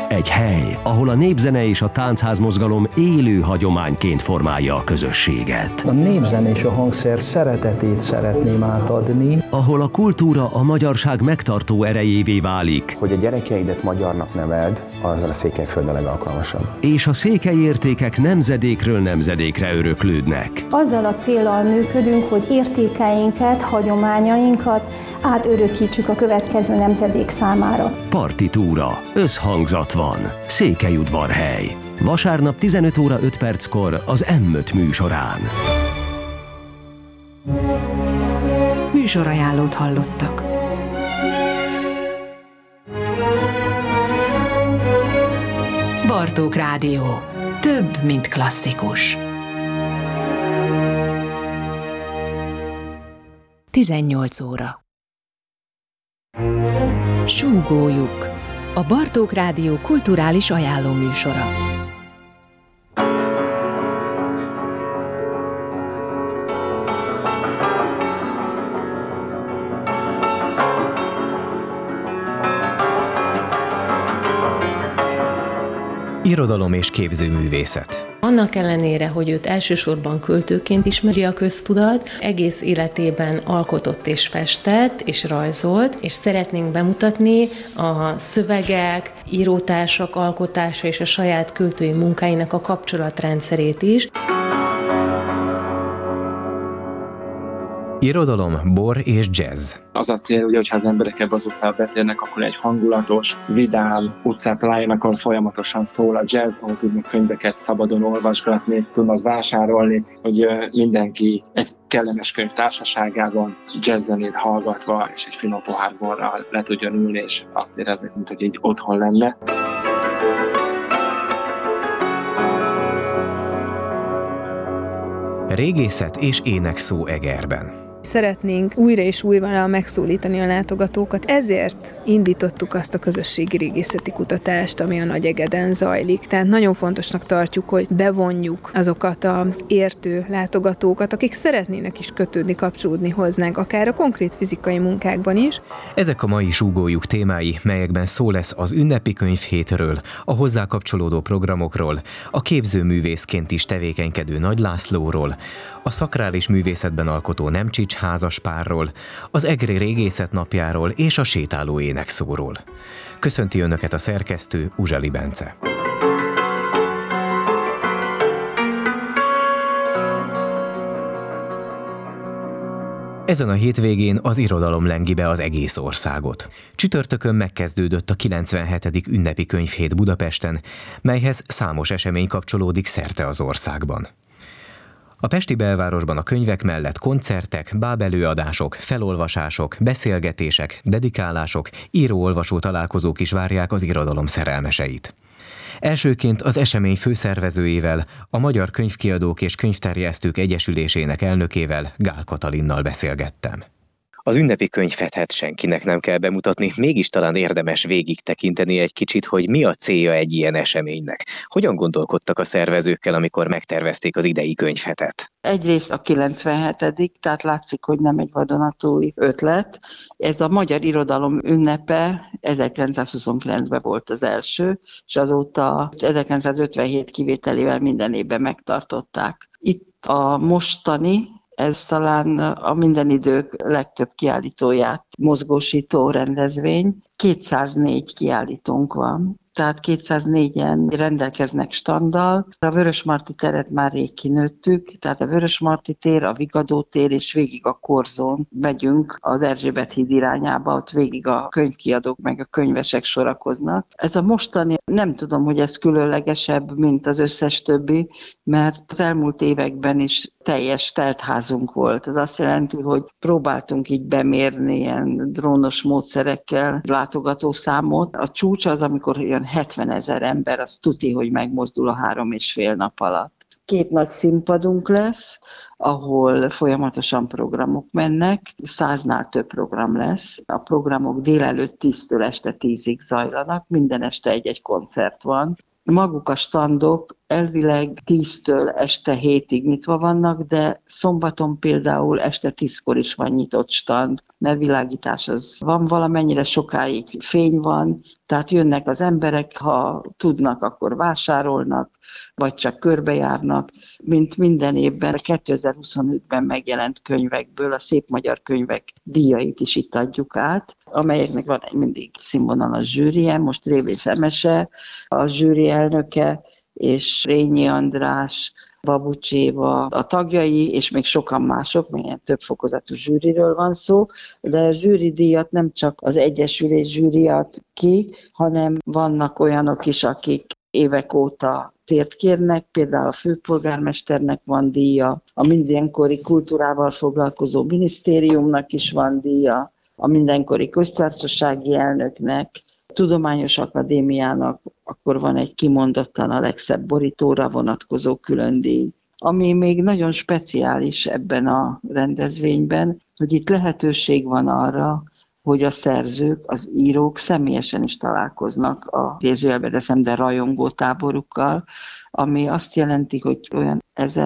Egy hely, ahol a népzene és a táncházmozgalom élő hagyományként formálja a közösséget. A népzene és a hangszer szeretetét szeretném átadni. Ahol a kultúra a magyarság megtartó erejévé válik. Hogy a gyerekeidet magyarnak neveld, az a Székelyföld a legalkalmasabb. És a székely értékek nemzedékről nemzedékre öröklődnek. Azzal a céllal működünk, hogy értékeinket, hagyományainkat átörökítsük a következő nemzedék számára. Partitúra, összhangzat van. Székelyudvarhely. Vasárnap 15 óra 5 perckor az M5 műsorán. Műsorajánlót hallottak. Bartók Rádió. Több, mint klasszikus. 18 óra. Súgójuk. A Bartók Rádió kulturális ajánló műsora. Irodalom és képzőművészet. Annak ellenére, hogy őt elsősorban költőként ismeri a köztudat, egész életében alkotott és festett és rajzolt, és szeretnénk bemutatni a szövegek, írótársak alkotása és a saját költői munkáinak a kapcsolatrendszerét is. Irodalom, bor és jazz. Az a cél, ugye, hogyha az emberek ebbe az utcába betérnek, akkor egy hangulatos, vidám utcát találjanak, ahol folyamatosan szól a jazz, ahol tudnak könyveket szabadon olvasgatni, tudnak vásárolni, hogy mindenki egy kellemes könyv társaságában jazzzenét hallgatva és egy finom pohár borral le tudjon ülni, és azt érezni, mint hogy egy otthon lenne. Régészet és énekszó Egerben. Szeretnénk újra és újra megszólítani a látogatókat, ezért indítottuk azt a közösségi régészeti kutatást, ami a Nagyegeden zajlik. Tehát nagyon fontosnak tartjuk, hogy bevonjuk azokat az értő látogatókat, akik szeretnének is kötődni, kapcsolódni hozzánk, akár a konkrét fizikai munkákban is. Ezek a mai súgójuk témái, melyekben szó lesz az ünnepi könyvhétről, a hozzá kapcsolódó programokról, a képzőművészként is tevékenykedő Nagy Lászlóról, a szakrális művészetben alkotó Nemcsics házaspárról, az Egri Régészet napjáról és a sétáló énekszóról. Köszönti Önöket a szerkesztő, Uzsali Bence. Ezen a hétvégén az irodalom lengi be az egész országot. Csütörtökön megkezdődött a 97. ünnepi könyvhét Budapesten, melyhez számos esemény kapcsolódik szerte az országban. A pesti belvárosban a könyvek mellett koncertek, bábelőadások, felolvasások, beszélgetések, dedikálások, író-olvasó találkozók is várják az irodalom szerelmeseit. Elsőként az esemény főszervezőjével, a Magyar Könyvkiadók és Könyvterjesztők Egyesülésének elnökével, Gál Katalinnal beszélgettem. Az ünnepi könyvhetet senkinek nem kell bemutatni, mégis talán érdemes végig tekinteni egy kicsit, hogy mi a célja egy ilyen eseménynek. Hogyan gondolkodtak a szervezőkkel, amikor megtervezték az idei könyvhetet? Egyrészt a 97., tehát látszik, hogy nem egy vadonatúj ötlet. Ez a magyar irodalom ünnepe 1929-ben volt az első, és azóta 1957 kivételével minden évben megtartották. Itt a mostani, ez talán a minden idők legtöbb kiállítóját mozgósító rendezvény. 204 kiállítónk van, tehát 204-en rendelkeznek standdal. A Vörösmarty teret már rég kinőttük, tehát a Vörösmarty tér, a Vigadó tér és végig a Korzón megyünk az Erzsébet híd irányába, ott végig a könyvkiadók meg a könyvesek sorakoznak. Ez a mostani, nem tudom, hogy ez különlegesebb, mint az összes többi, mert az elmúlt években is teljes teltházunk volt. Ez azt jelenti, hogy próbáltunk így bemérni ilyen drónos módszerekkel látogatószámot. A csúcs az, amikor olyan 70 000 ember, az tuti, hogy megmozdul a 3,5 nap alatt. 2 nagy színpadunk lesz, ahol folyamatosan programok mennek, 100-nál több program lesz. A programok délelőtt 10-től este 10-ig zajlanak, minden este egy-egy koncert van. Maguk a standok elvileg 10-től este 7-ig nyitva vannak, de szombaton például este 10-kor is van nyitott stand, mert világítás az van, valamennyire sokáig fény van, tehát jönnek az emberek, ha tudnak, akkor vásárolnak, vagy csak körbejárnak, mint minden évben. 2025-ben megjelent könyvekből a Szép Magyar Könyvek díjait is itt adjuk át, amelyeknek van egy mindig színvonalas zsűrije, most Révész Emese, a zsűri elnöke, és Rényi András, Babucs Éva, a tagjai, és még sokan mások, milyen több fokozatú zsűriről van szó, de a zsűridíjat nem csak az Egyesülés zsűri ad ki, hanem vannak olyanok is, akik évek óta tért kérnek, például a főpolgármesternek van díja, a mindenkori kultúrával foglalkozó minisztériumnak is van díja, a mindenkori köztársasági elnöknek, Tudományos Akadémiának akkor van egy kimondottan a legszebb borítóra vonatkozó külön díj. Ami még nagyon speciális ebben a rendezvényben, hogy itt lehetőség van arra, hogy a szerzők, az írók személyesen is találkoznak a idézőjelbe teszem, de rajongó táborukkal, ami azt jelenti, hogy olyan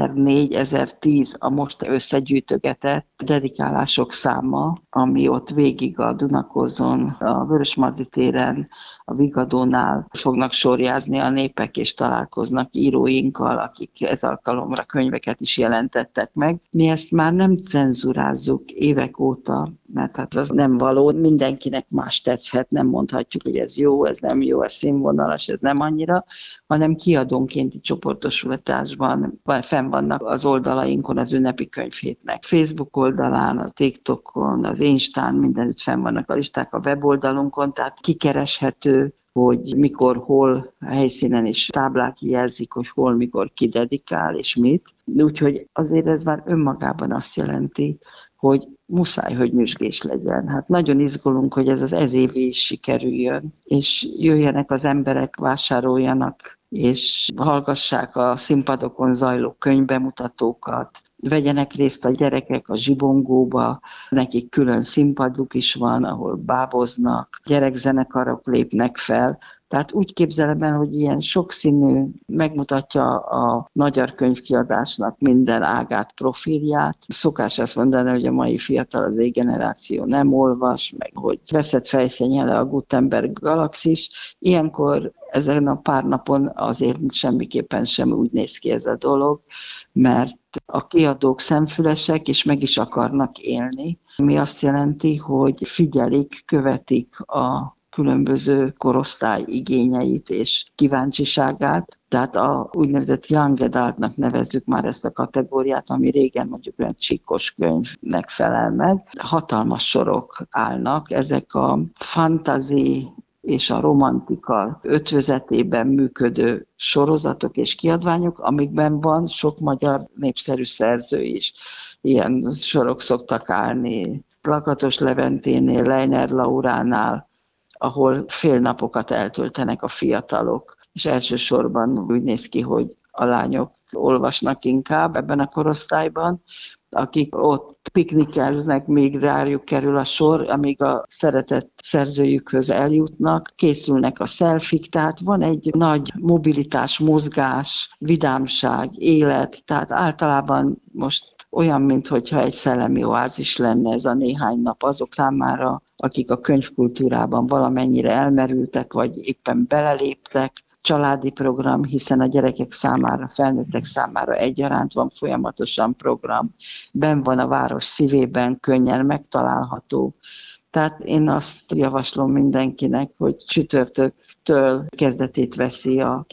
1004-1010 a most összegyűjtögetett dedikálások száma, ami ott végig a Dunakorzon, a Vörösmarty téren, a Vigadónál fognak sorjázni a népek, és találkoznak íróinkkal, akik ez alkalomra könyveket is jelentettek meg. Mi ezt már nem cenzurázzuk évek óta, mert hát az nem való, mindenkinek más tetszhet, nem mondhatjuk, hogy ez jó, ez nem jó, ez színvonalas, ez nem annyira, hanem kiadónkénti csoportosulásban fenn vannak az oldalainkon az ünnepi könyvhétnek. Facebook oldalán, a TikTokon, az Instán, mindenütt fenn vannak a listák a weboldalunkon, tehát kikereshető, hogy mikor, hol, a helyszínen is táblák jelzik, hogy hol, mikor ki dedikál és mit. Úgyhogy azért ez már önmagában azt jelenti, hogy muszáj, hogy nyüzsgés legyen. Hát nagyon izgulunk, hogy ez év is sikerüljön, és jöjjenek az emberek, vásároljanak, és hallgassák a színpadokon zajló könyvbemutatókat, vegyenek részt a gyerekek a zsibongóba, nekik külön színpaduk is van, ahol báboznak, gyerekzenekarok lépnek fel. Tehát úgy képzelem el, hogy ilyen sokszínű, megmutatja a magyar könyvkiadásnak minden ágát, profilját. Szokás azt mondani, hogy a mai fiatal az Z-generáció nem olvas, meg hogy veszett fejszennyele a Gutenberg galaxis. Ilyenkor ezen a pár napon azért semmiképpen sem úgy néz ki ez a dolog, mert a kiadók szemfülesek, és meg is akarnak élni, ami azt jelenti, hogy figyelik, követik a különböző korosztály igényeit és kíváncsiságát. Tehát a úgynevezett young adultnak nevezzük már ezt a kategóriát, ami régen mondjuk olyan csíkos könyvnek felel meg. Hatalmas sorok állnak, ezek a fantasy és a romantika ötvözetében működő sorozatok és kiadványok, amikben van sok magyar népszerű szerző is. Ilyen sorok szoktak állni Lakatos Leventénél, Leiner Lauránál, ahol fél napokat eltöltenek a fiatalok, és elsősorban úgy néz ki, hogy a lányok olvasnak inkább ebben a korosztályban, akik ott piknikelnek, még rájuk kerül a sor, amíg a szeretett szerzőjükhöz eljutnak, készülnek a szelfik, tehát van egy nagy mobilitás, mozgás, vidámság, élet, tehát általában most olyan, mintha egy szellemi oázis lenne ez a néhány nap azok számára, akik a könyvkultúrában valamennyire elmerültek, vagy éppen beleléptek. Családi program, hiszen a gyerekek számára, felnőttek számára egyaránt van folyamatosan program. Benn van a város szívében, könnyen megtalálható. Tehát én azt javaslom mindenkinek, hogy csütörtöktől kezdetét veszi a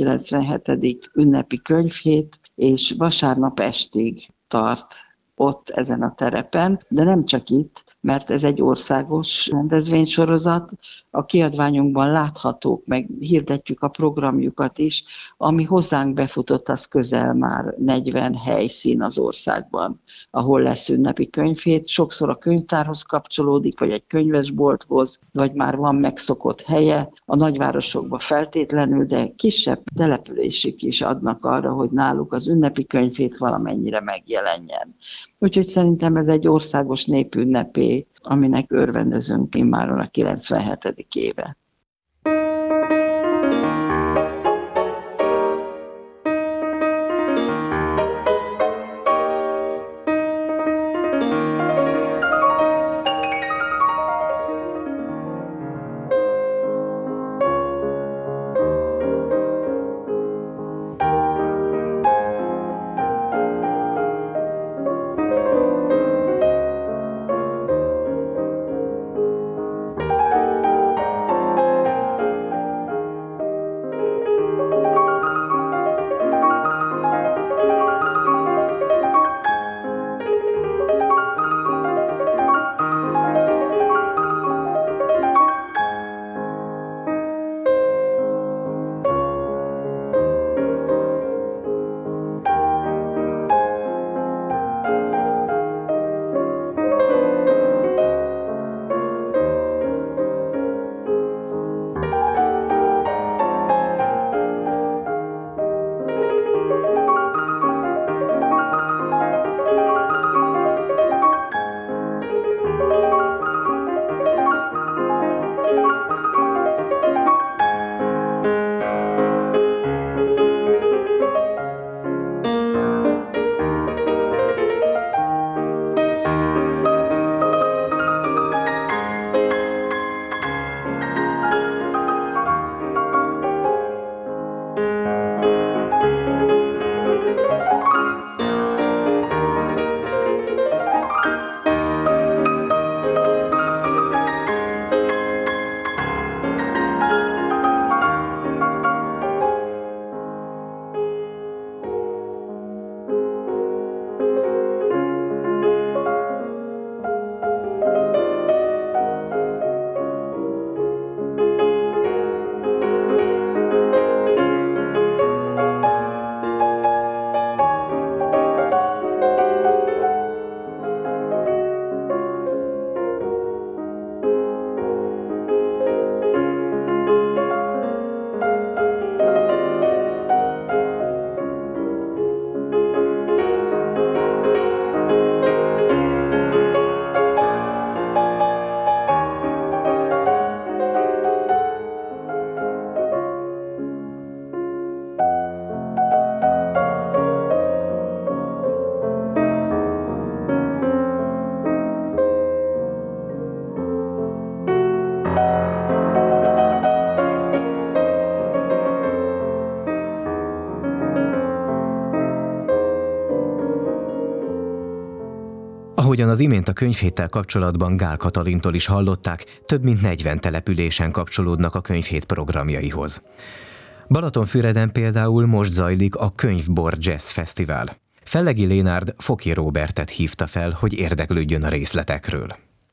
97. ünnepi könyvhét, és vasárnap estig tart ott ezen a terepen, de nem csak itt, mert ez egy országos rendezvénysorozat. A kiadványunkban láthatók, meg hirdetjük a programjukat is, ami hozzánk befutott, az közel már 40 helyszín az országban, ahol lesz ünnepi könyvhét. Sokszor a könyvtárhoz kapcsolódik, vagy egy könyvesbolthoz, vagy már van megszokott helye. A nagyvárosokban feltétlenül, de kisebb települések is adnak arra, hogy náluk az ünnepi könyvhét valamennyire megjelenjen. Úgyhogy szerintem ez egy országos népünnepé, aminek örvendezünk immáron a 97. éve. Ahogyan az imént a könyvhéttel kapcsolatban Gál Katalintól is hallották, több mint 40 településen kapcsolódnak a könyvhét programjaihoz. Balatonfüreden például most zajlik a Könyvbor Jazz Fesztivál. Fellegi Lénárd Foki Róbertet hívta fel, hogy érdeklődjön a részletekről.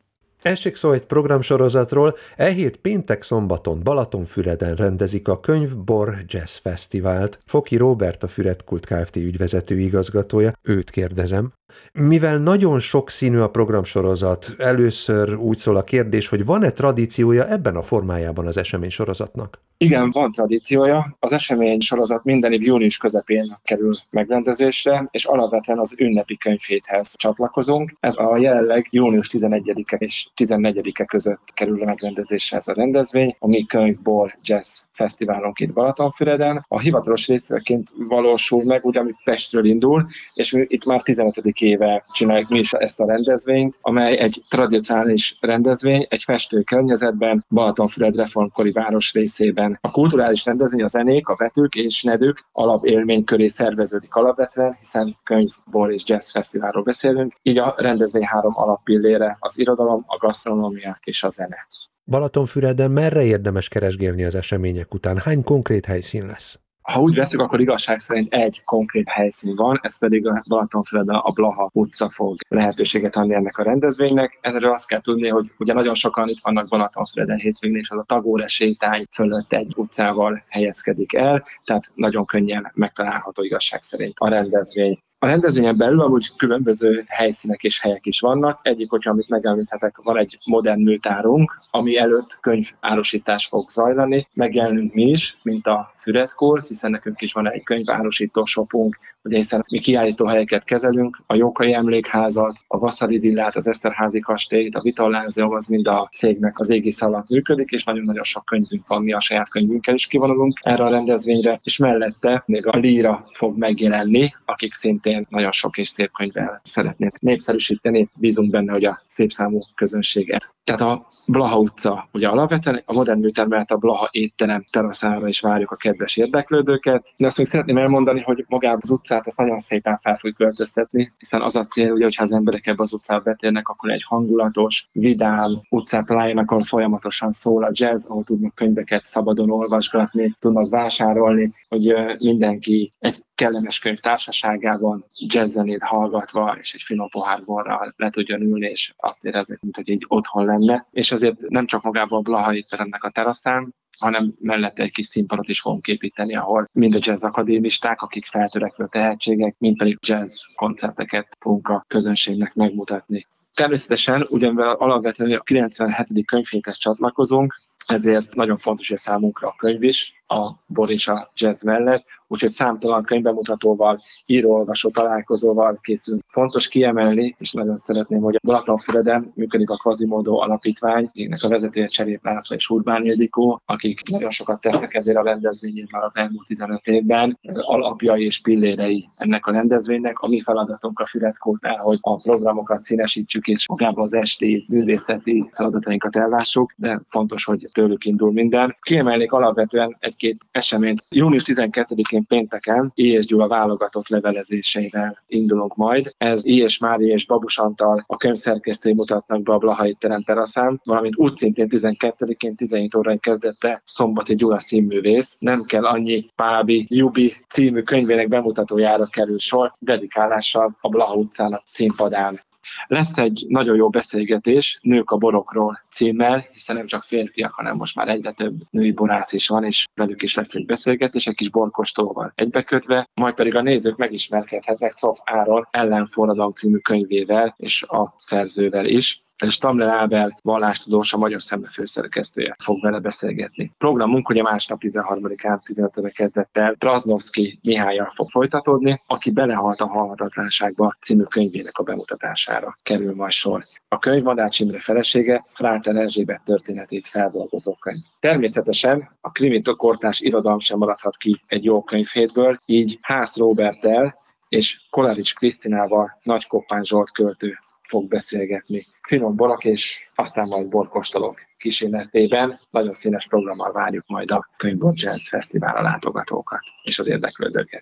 Esik szó egy programsorozatról, e hét péntek-szombaton Balatonfüreden rendezik a Könyvbor Jazz Fesztivált. Foki Róbert a Füredkult Kft. Ügyvezető igazgatója, őt kérdezem. Mivel nagyon sokszínű a programsorozat, először úgy szól a kérdés, hogy van-e tradíciója ebben a formájában az eseménysorozatnak? Igen, van tradíciója. Az esemény sorozat minden év június közepén kerül megrendezésre, és alapvetően az ünnepi könyvhéthez csatlakozunk. Ez a jelenleg június 11-e és 14-e között kerül megrendezésre ez a rendezvény, a mi Könyvbor Jazz Fesztiválunk itt Balatonfüreden. A hivatalos részeként valósul meg, ugye, ami Pestről indul, és mi itt már 15. éve csináljuk mi is ezt a rendezvényt, amely egy tradicionális rendezvény, egy festő környezetben, Balatonfüred reformkori városrészében. A kulturális rendezvény, a zenék, a vetők és nedők alapélmény köré szerveződik alapvetően, hiszen könyvbor és jazz fesztiválról beszélünk, így a rendezvény 3 alappillére: az irodalom, a gasztronómia és a zene. Balatonfüreden merre érdemes keresgélni az események után? Hány konkrét helyszín lesz? Ha úgy veszük, akkor igazság szerint egy konkrét helyszín van, ez pedig a Balatonfüreden a Blaha utca fog lehetőséget adni ennek a rendezvénynek. Ezzel azt kell tudni, hogy ugye nagyon sokan itt vannak Balatonfüreden hétvégén, és az a Tagóre sétány fölött egy utcával helyezkedik el, tehát nagyon könnyen megtalálható igazság szerint a rendezvény. A rendezvényen belül amúgy különböző helyszínek és helyek is vannak. Egyik, hogyha amit megemlíthetek, van egy modern műtárunk, ami előtt könyvárusítás fog zajlani. Megjelenünk mi is, mint a Füredkult, hiszen nekünk is van egy könyvárusító shopunk, ugye hiszen mi kiállítóhelyeket kezelünk, a Jókai Emlékházat, a Vasari Villát, az Eszterházi kastélyt, a Vitallázeum, az mind a cégnek az égisze alatt működik, és nagyon-nagyon sok könyvünk van, mi a saját könyvünkkel is kivonulunk erre a rendezvényre, és mellette még a Líra fog megjelenni, akik szintén nagyon sok és szép könyvvel szeretnék népszerűsíteni, bízunk benne, hogy a szép számú közönséget. Tehát a Blaha utca, ugye alapvetően a modern műterm mellett a Blaha étterem teraszára is várjuk a kedves érdeklődőket. De azt még szeretném elmondani, hogy magában az utcát azt nagyon szépen fel fogjuk költöztetni, hiszen az a cél, ugye, hogyha az emberek ebbe az utcába betérnek, akkor egy hangulatos, vidám utcát találjanak, ahol folyamatosan szól a jazz, ahol tudnak könyveket szabadon olvasgatni, tudnak vásárolni, hogy mindenki egy kellemes könyv társaságában jazzzenét hallgatva és egy finom pohár borral le tudjon ülni, és azt érezzük, mint hogy így otthon lenne. És azért nem csak magában a Blaha étteremnek a teraszán, hanem mellette egy kis színpadot is fogunk építeni, ahol mind a jazz akadémisták, akik feltörekvő tehetségek, mind pedig jazz koncerteket fogunk a közönségnek megmutatni. Természetesen, ugyanvel alapvetően a 97. könyvhéthez csatlakozunk, ezért nagyon fontos, hogy számunkra a könyv is, a bor és a jazz mellett, úgyhogy számtalan könyvbemutatóval, író-olvasó találkozóval készülünk. Fontos kiemelni, és nagyon szeretném, hogy a Balatonfüreden működik a Quasimodo alapítvány, ennek a vezetője Cserép László és Urbán Ildikó, akik nagyon sokat tesznek ezért a rendezvényén már az elmúlt 15 évben, alapjai és pillérei ennek a rendezvénynek. A mi feladatunk a Füredkultnál, hogy a programokat színesítsük, és magában az esti művészeti feladatainkat ellássuk, de fontos, hogy tőlük indul minden. Kiemelnék alapvetően egy-két eseményt. Június 12-én pénteken I. és Gyula válogatott levelezéseivel indulunk majd. Ez I. és Mária és Babus Antal, a könyvszerkesztői mutatnak be a Blaha étterem teraszán, valamint úgy szintén 12-én 17 órai kezdette Szombati Gyula színművész. Nem kell annyi Pábi Jubi című könyvének bemutatójára kerül sor, dedikálással a Blaha utcának színpadán. Lesz egy nagyon jó beszélgetés Nők a borokról címmel, hiszen nem csak férfiak, hanem most már egyre több női borász is van, és velük is lesz egy beszélgetés, egy kis borkóstolóval egybekötve, majd pedig a nézők megismerkedhetnek Szof Áron Ellenforradalom című könyvével és a szerzővel is. És Tamler Ábel vallástudós, a Magyar Szemle főszerkesztője fog vele beszélgetni. Programunk ugye másnap 13-án 15-re kezdett el, Drasnovszky Mihállyal fog folytatódni, aki Belehalt a halhatatlanságba című könyvének a bemutatására kerül majd sor. A könyv Madács Imre felesége, Fráter Erzsébet történetét feldolgozó könyv. Természetesen a krimi kortárs irodalom sem maradhat ki egy jó könyvhétből, így Hász Róberttel és Kolarics Krisztinával Nagy Koppány Zsolt költő fog beszélgetni. Finom borok és aztán majd borkóstolók kísérletében. Nagyon színes programmal várjuk majd a Könyvbor Jazz Fesztiválra látogatókat és az érdeklődőket.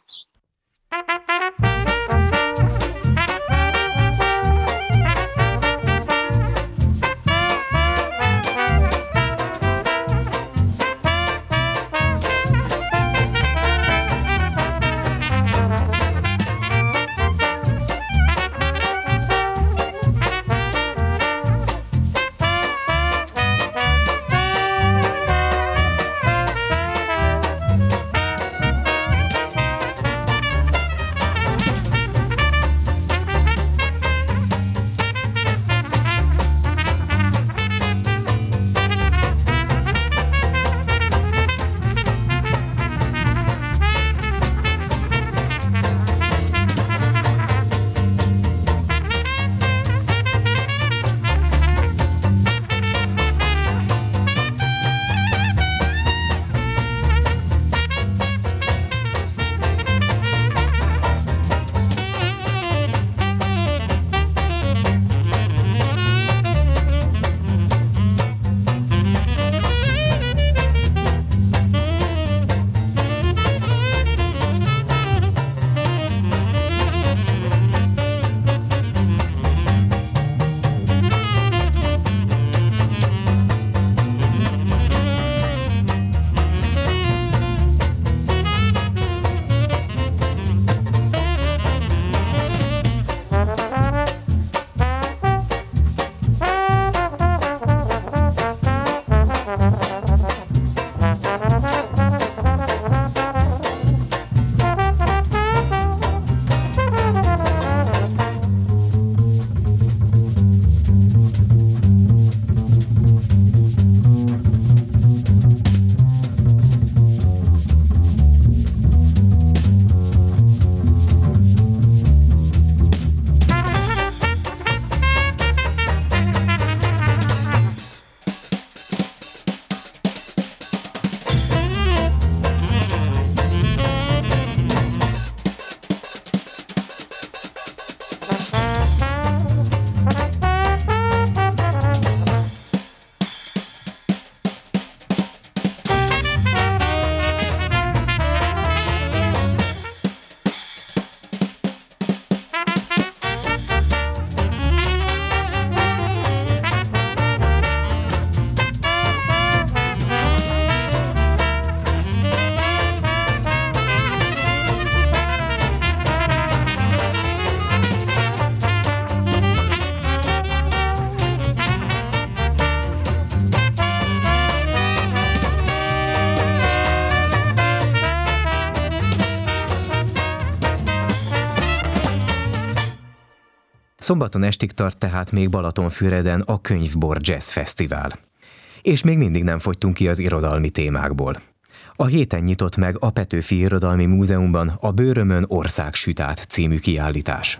Szombaton estig tart tehát még Balatonfüreden a Könyvbor Jazz Fesztivál. És még mindig nem fogytunk ki az irodalmi témákból. A héten nyitott meg a Petőfi Irodalmi Múzeumban a Bőrömön országsütát című kiállítás.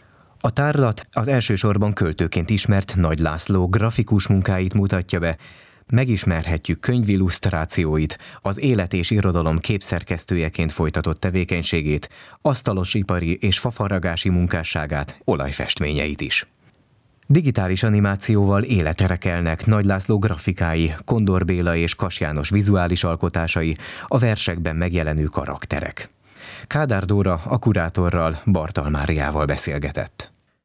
A tárlat az elsősorban költőként ismert Nagy László grafikus munkáit mutatja be, megismerhetjük könyvillusztrációit, az élet és irodalom képszerkesztőjeként folytatott tevékenységét, asztalosipari és fafaragási munkásságát, olajfestményeit is. Digitális animációval életre kelnek Nagy László grafikái, Kondor Béla és Kass János vizuális alkotásai, a versekben megjelenő karakterek. Kádár Dóra a kurátorral, Bartal Máriával beszélgetett.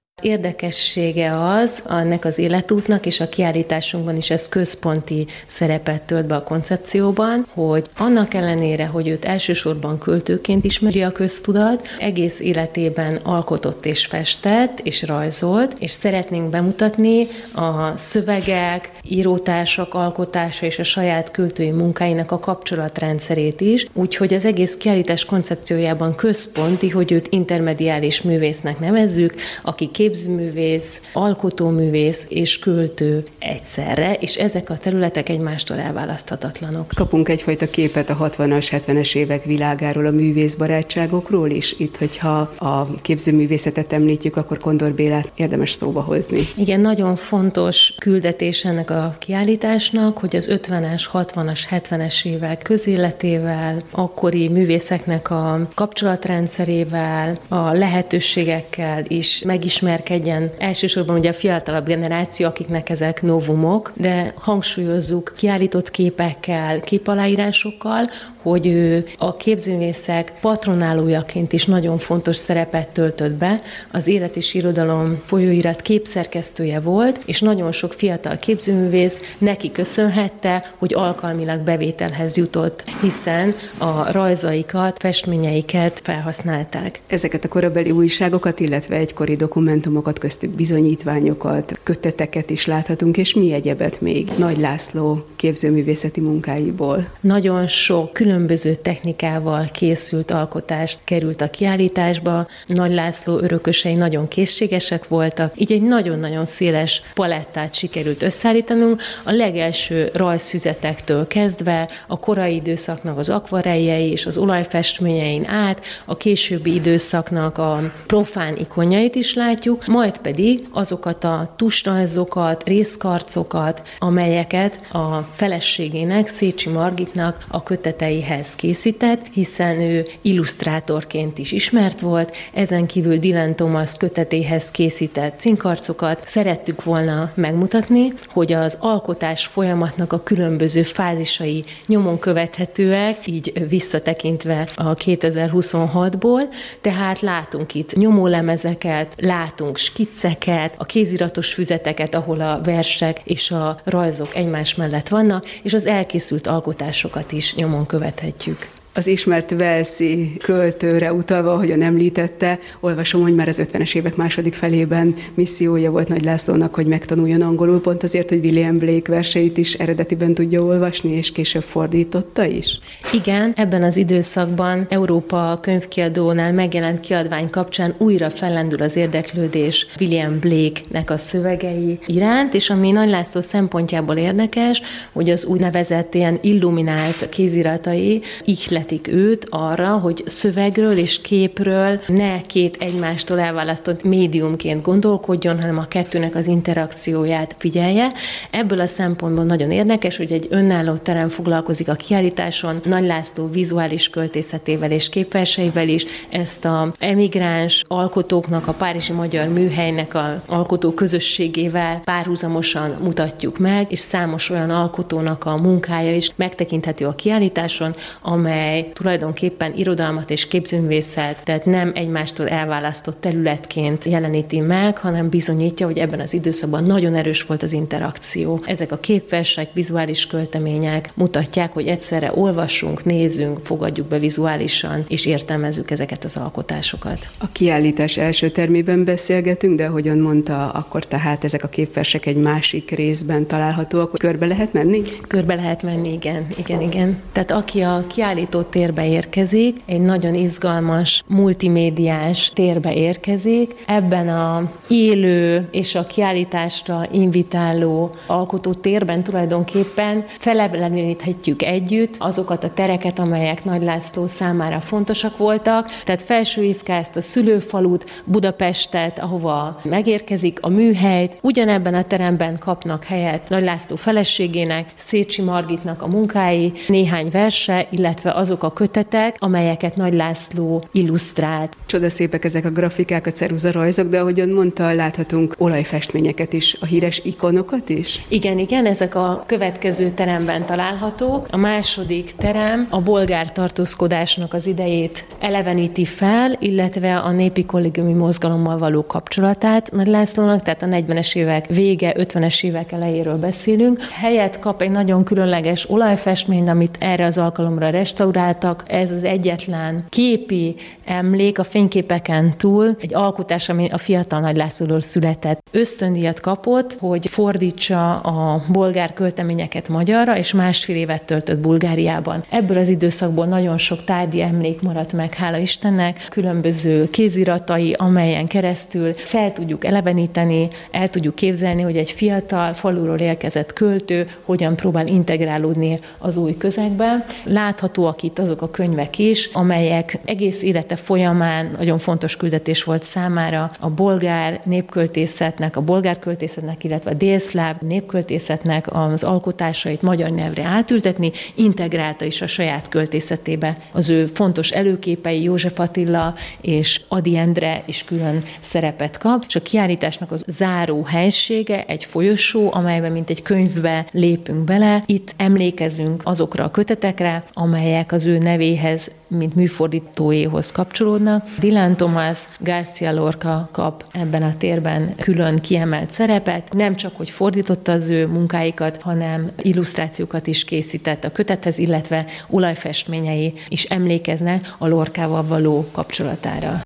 Érdekessége az ennek az életútnak, és a kiállításunkban is ez központi szerepet tölt be a koncepcióban, hogy annak ellenére, hogy őt elsősorban költőként ismeri a köztudat, egész életében alkotott és festett és rajzolt, és szeretnénk bemutatni a szövegek, írótársak alkotása és a saját költői munkáinak a kapcsolatrendszerét is, úgyhogy az egész kiállítás koncepciójában központi, hogy őt intermediális művésznek nevezzük, aki képzőművész, alkotóművész és költő egyszerre, és ezek a területek egymástól elválaszthatatlanok. Kapunk egyfajta képet a 60-as, 70-es évek világáról, a művészbarátságokról is. Itt, hogyha a képzőművészetet említjük, akkor Kondor Bélát érdemes szóba hozni. Igen, nagyon fontos küldetés ennek a kiállításnak, hogy az 50-es, 60-as, 70-es évek közéletével, akkori művészeknek a kapcsolatrendszerével, a lehetőségekkel is megismerkedjen. Elsősorban ugye a fiatalabb generáció, akiknek ezek novumok, de hangsúlyozzuk kiállított képekkel, képaláírásokkal, hogy ő a képzőművészek patronálójaként is nagyon fontos szerepet töltött be. Az Élet és Irodalom folyóirat képszerkesztője volt, és nagyon sok fiatal képzőművész neki köszönhette, hogy alkalmilag bevételhez jutott, hiszen a rajzaikat, festményeiket felhasználták. Ezeket a korabeli újságokat, illetve egykori dokumentumokat, köztük bizonyítványokat, köteteket is láthatunk, és mi egyebet még Nagy László képzőművészeti munkáiból. Nagyon sok különböző technikával készült alkotás került a kiállításba. Nagy László örökösei nagyon készségesek voltak, így egy nagyon-nagyon széles palettát sikerült összeállítanunk, a legelső rajzfüzetektől kezdve a korai időszaknak az akvareljei és az olajfestményein át, a későbbi időszaknak a profán ikonjait is látjuk, majd pedig azokat a tusrajzokat, részkarcokat, amelyeket a feleségének, Szécsi Margitnak a köteteihez készített, hiszen ő illusztrátorként is ismert volt, ezen kívül Dylan Thomas kötetéhez készített cinkarcokat szerettük volna megmutatni, hogy az alkotás folyamatnak a különböző fázisai nyomon követhetőek, így visszatekintve a 2026-ból, tehát látunk itt nyomólemezeket, látunk skicceket, a kéziratos füzeteket, ahol a versek és a rajzok egymás mellett vannak, és az elkészült alkotásokat is nyomon követhetjük. Az ismert walesi költőre utalva, ahogyan említette, olvasom, hogy már az 50-es évek második felében missziója volt Nagy Lászlónak, hogy megtanuljon angolul, pont azért, hogy William Blake verseit is eredetiben tudja olvasni, és később fordította is. Igen, ebben az időszakban Európa könyvkiadónál megjelent kiadvány kapcsán újra fellendül az érdeklődés William Blake-nek a szövegei iránt, és ami Nagy László szempontjából érdekes, hogy az úgynevezett ilyen illuminált kéziratai ihletik őt arra, hogy szövegről és képről ne két egymástól elválasztott médiumként gondolkodjon, hanem a kettőnek az interakcióját figyelje. Ebből a szempontból nagyon érdekes, hogy egy önálló terem foglalkozik a kiállításon Nagy László vizuális költészetével és képverseivel is. Ezt a emigráns alkotóknak, a Párizsi Magyar Műhelynek az alkotó közösségével párhuzamosan mutatjuk meg, és számos olyan alkotónak a munkája is megtekinthető a kiállításon, amely tulajdonképpen irodalmat és képzőművészet, tehát nem egymástól elválasztott területként jeleníti meg, hanem bizonyítja, hogy ebben az időszakban nagyon erős volt az interakció. Ezek a képversek, vizuális költemények mutatják, hogy egyszerre olvassunk, nézünk, fogadjuk be vizuálisan, és értelmezzük ezeket az alkotásokat. A kiállítás első termében beszélgetünk, de ahogyan mondta, akkor tehát ezek a képversek egy másik részben találhatóak. Körbe lehet menni? Körbe lehet menni, igen. Tehát aki a kiállító alkotótérbe érkezik, egy nagyon izgalmas, multimédiás térbe érkezik. Ebben a élő és a kiállításra invitáló alkotótérben tulajdonképpen felelemlíthetjük együtt azokat a tereket, amelyek Nagy László számára fontosak voltak. Tehát Felsőiszkázt, a szülőfalut, Budapestet, ahova megérkezik, a műhelyt. Ugyanebben a teremben kapnak helyet Nagy László feleségének, Szécsi Margitnak a munkái, néhány verse, illetve azok a kötetek, amelyeket Nagy László illusztrált. Csodaszépek ezek a grafikák, a ceruzarajzok, de ahogyan mondta, láthatunk olajfestményeket is, a híres ikonokat is? Igen, ezek a következő teremben találhatók. A második terem a bolgár tartózkodásnak az idejét eleveníti fel, illetve a népi kollégiumi mozgalommal való kapcsolatát Nagy Lászlónak, tehát a 40-es évek vége, 50-es évek elejéről beszélünk. Helyet kap egy nagyon különleges olajfestmény, amit erre az alkalomra restauráltak. Ez az egyetlen képi emlék a fényképeken túl, egy alkotás, ami a fiatal Nagy Lászlóról született. Ösztöndíjat kapott, hogy fordítsa a bolgár költeményeket magyarra, és 1,5 évet töltött Bulgáriában. Ebből az időszakból nagyon sok tárgyi emlék maradt meg, hála Istennek, különböző kéziratai, amelyen keresztül fel tudjuk eleveníteni, el tudjuk képzelni, hogy egy fiatal faluról érkezett költő hogyan próbál integrálódni az új közegbe. Láthatóak itt azok a könyvek is, amelyek egész élete folyamán nagyon fontos küldetés volt számára a bolgár népköltészetnek, a bolgár költészetnek, illetve a délszláv népköltészetnek az alkotásait magyar nyelvre átültetni, integrálta is a saját költészetébe. Az ő fontos előképei, József Attila és Ady Endre is külön szerepet kap, és a kiállításnak az záró helysége egy folyosó, amelyben mint egy könyvbe lépünk bele. Itt emlékezünk azokra a kötetekre, amelyek az ő nevéhez, mint műfordítóéhoz kapcsolódnak. Dylan Thomas, García Lorca kap ebben a térben külön kiemelt szerepet. Nem csak, hogy fordította az ő munkáikat, hanem illusztrációkat is készített a kötethez, illetve olajfestményei is emlékeznek a Lorcával való kapcsolatára.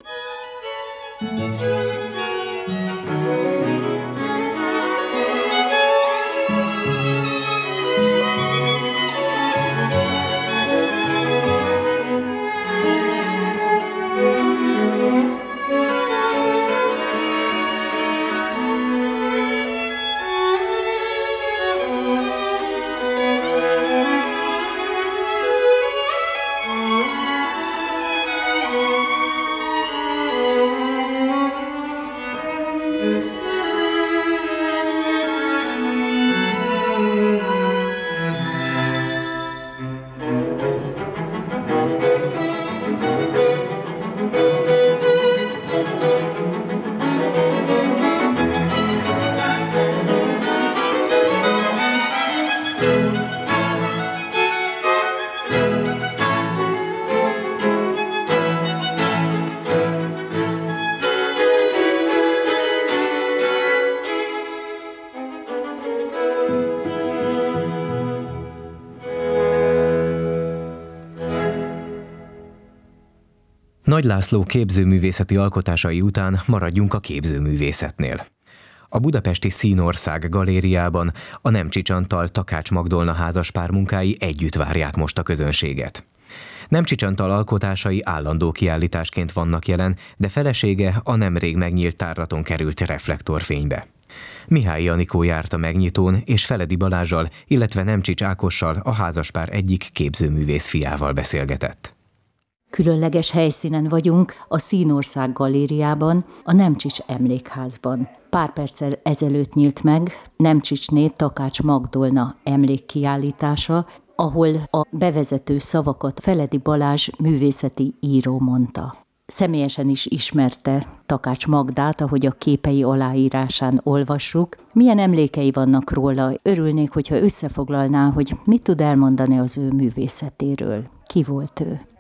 Nagy László képzőművészeti alkotásai után maradjunk a képzőművészetnél. A budapesti Színország galériában a Nemcsics Antal Takács Magdolna házaspár munkái együtt várják most a közönséget. Nemcsics Antal alkotásai állandó kiállításként vannak jelen, de felesége a nemrég megnyílt tárlaton került reflektorfénybe. Mihály Anikó járt a megnyitón, és Feledi Balázsal, illetve Nemcsics Ákossal, a házaspár egyik képzőművész fiával beszélgetett. Különleges helyszínen vagyunk, a Színország galériában, a Nemcsics emlékházban. Pár perccel ezelőtt nyílt meg Nemcsicsné Takács Magdolna emlékkiállítása, ahol a bevezető szavakat Feledi Balázs művészeti író mondta. Személyesen is ismerte Takács Magdát, ahogy a képei aláírásán olvassuk. Milyen emlékei vannak róla? Örülnék, hogyha összefoglalná, hogy mit tud elmondani az ő művészetéről. Ki volt ő?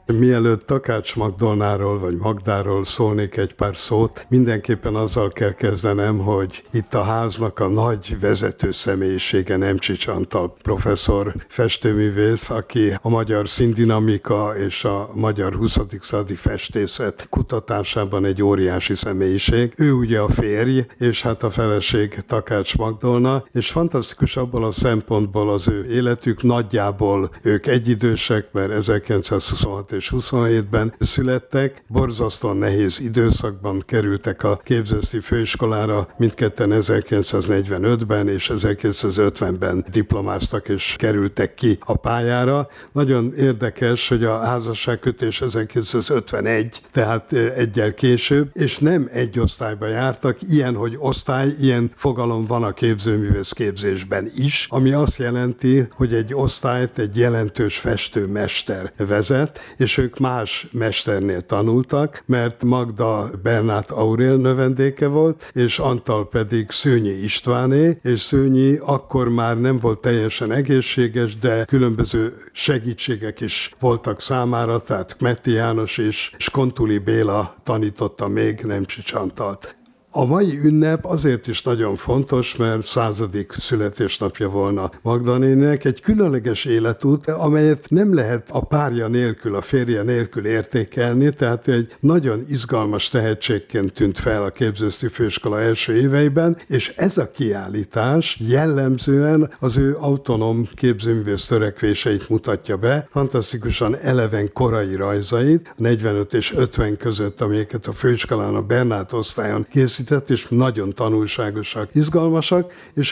Mielőtt Takács Magdolnáról vagy Magdáról szólnék egy pár szót, mindenképpen azzal kell kezdenem, hogy itt a háznak a nagy vezető személyisége Nemcsics Antal professzor, festőművész, aki a magyar színdinamika és a magyar 20. századi festészet kutatásában egy óriási személyiség. Ő ugye a férj, és hát a feleség Takács Magdolna, és fantasztikus abból a szempontból az ő életük, nagyjából ők egyidősek, mert 1926 és 27-ben születtek, borzasztóan nehéz időszakban kerültek a képzőszti főiskolára, mindketten 1945-ben és 1950-ben diplomáztak és kerültek ki a pályára. Nagyon érdekes, hogy a házasságkötés 1951, tehát egyel később, és nem egy osztályba jártak, ilyen, hogy osztály, ilyen fogalom van a képzőművész képzésben is, ami azt jelenti, hogy egy osztályt egy jelentős festőmester vezet, és ők más mesternél tanultak, mert Magda Bernát Aurél növendéke volt, és Antal pedig Szőnyi Istváné, és Szőnyi akkor már nem volt teljesen egészséges, de különböző segítségek is voltak számára, tehát Kmetti János és Kontuli Béla tanította még Nemcsics Antalt. A mai ünnep azért is nagyon fontos, mert 100. születésnapja volna Magda néninek, egy különleges életút, amelyet nem lehet a párja nélkül, a férje nélkül értékelni, tehát egy nagyon izgalmas tehetségként tűnt fel a képzőszti főiskola első éveiben, és ez a kiállítás jellemzően az ő autonóm képzőművész törekvéseit mutatja be, fantasztikusan eleven korai rajzait, 45 és 50 között, amelyeket a főiskolán a Bernát osztályon készített, és nagyon tanulságosak, izgalmasak, és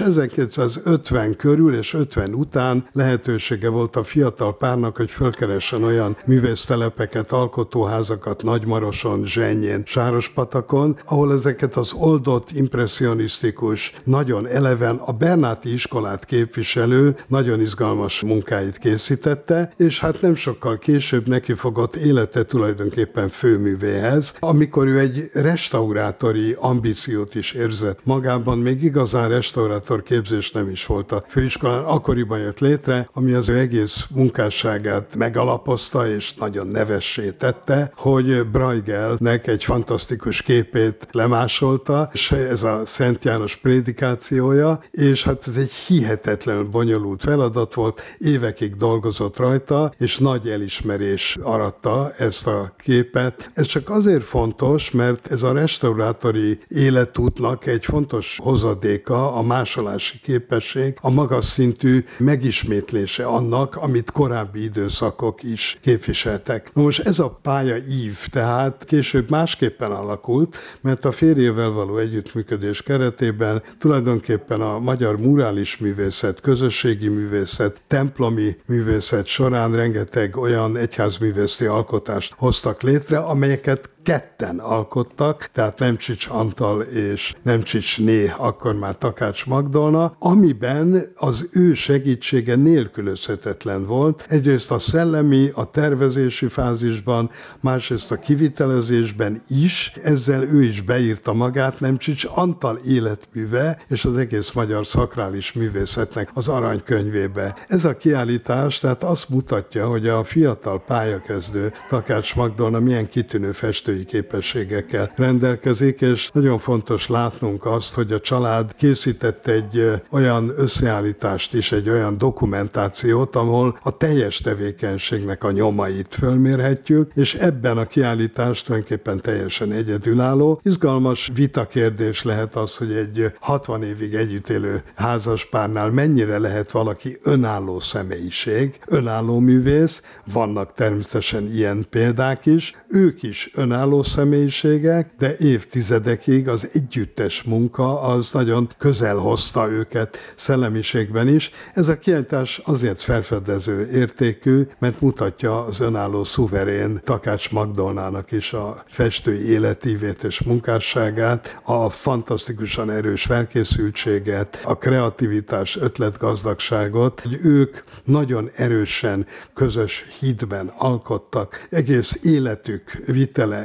1950 körül és 50 után lehetősége volt a fiatal párnak, hogy fölkeressen olyan művésztelepeket, alkotóházakat Nagymaroson, Zsenyén, Sárospatakon, ahol ezeket az oldott, impresszionisztikus, nagyon eleven a Bernáti iskolát képviselő, nagyon izgalmas munkáit készítette, és hát nem sokkal később nekifogott élete tulajdonképpen főművéhez, amikor ő egy restaurátori ambíciót is érzett magában, még igazán restaurátor képzés nem is volt a főiskolán, akkoriban jött létre, ami az ő egész munkásságát megalapozta, és nagyon nevessé tette, hogy Bruegelnek egy fantasztikus képét lemásolta, és ez a Szent János prédikációja, és hát ez egy hihetetlenül bonyolult feladat volt, évekig dolgozott rajta, és nagy elismerés aratta ezt a képet. Ez csak azért fontos, mert ez a restaurátori életútnak egy fontos hozadéka, a másolási képesség, a magas szintű megismétlése annak, amit korábbi időszakok is képviseltek. Na most ez a pályaív, tehát később másképpen alakult, mert a férjével való együttműködés keretében tulajdonképpen a magyar murális művészet, közösségi művészet, templomi művészet során rengeteg olyan egyházművészeti alkotást hoztak létre, amelyeket ketten alkottak, tehát Nemcsics Antal és Nemcsicsné, akkor már Takács Magdolna, amiben az ő segítsége nélkülözhetetlen volt. Egyrészt a szellemi, a tervezési fázisban, másrészt a kivitelezésben is, ezzel ő is beírta magát Nemcsics Antal életműve és az egész magyar szakrális művészetnek az aranykönyvébe. Ez a kiállítás tehát azt mutatja, hogy a fiatal pályakezdő Takács Magdolna milyen kitűnő festői képességekkel rendelkezik, és nagyon fontos látnunk azt, hogy a család készített egy olyan összeállítást is, egy olyan dokumentációt, ahol a teljes tevékenységnek a nyomait fölmérhetjük, és ebben a kiállítás tulajdonképpen teljesen egyedülálló. Izgalmas vitakérdés lehet az, hogy egy 60 évig együtt élő házaspárnál mennyire lehet valaki önálló személyiség, önálló művész, vannak természetesen ilyen példák is, ők is önálló személyiségek, de évtizedekig az együttes munka az nagyon közel hozta őket szellemiségben is. Ez a kiállítás azért felfedező értékű, mert mutatja az önálló szuverén Takács Magdolnának is a festői életívét és munkásságát, a fantasztikusan erős felkészültséget, a kreativitás, ötletgazdagságot, hogy ők nagyon erősen közös hitben alkottak, egész életük vitele